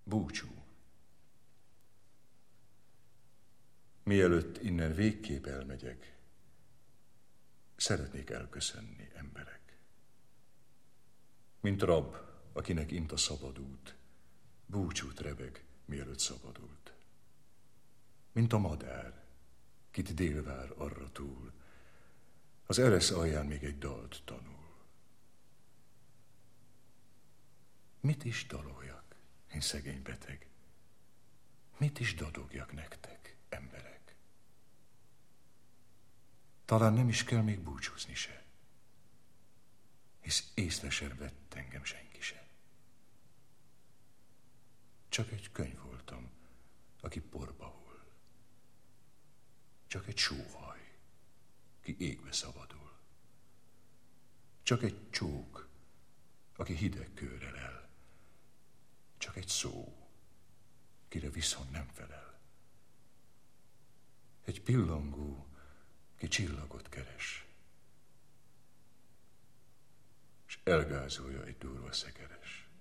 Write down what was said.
Búcsú. Mielőtt innen végképp elmegyek, szeretnék elköszönni, emberek. Mint rab, akinek int a szabad út, búcsút rebeg, mielőtt szabadult. Mint a madár, kit dél vár arra túl, az eresz alján még egy dalt tanul. Mit is daloljak, én szegény beteg? Mit is dadogjak nektek, emberek? Talán nem is kell még búcsúzni se, hisz észre sem vett engem senki se. Csak egy könyv voltam, aki porba hull. Csak egy sóhaj, ki égbe szabadul. Csak egy csók, aki hideg kőre lel. Csak egy szó, kire viszont nem felel. Egy pillangó, ki csillagot keres, és elgázolja egy durva szekeres.